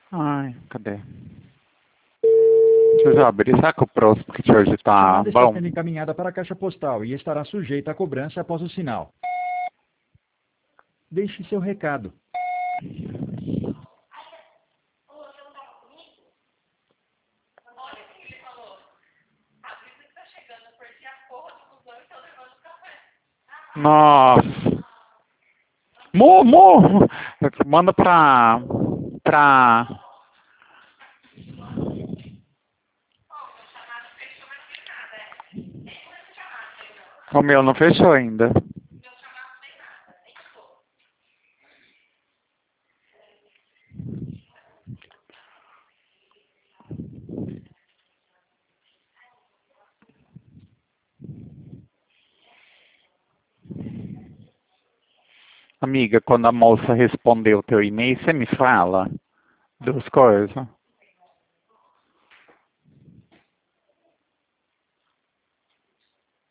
Ai, cadê? Deixa eu abrir. Será que o próximo que hoje A tá chamada está bom? sendo encaminhada para a caixa postal e estará sujeita à cobrança após o sinal. Deixe seu recado. Nossa. Mo. Manda pra... O meu não fechou ainda. Amiga, quando a moça respondeu o teu e-mail, você me fala? Duas coisas.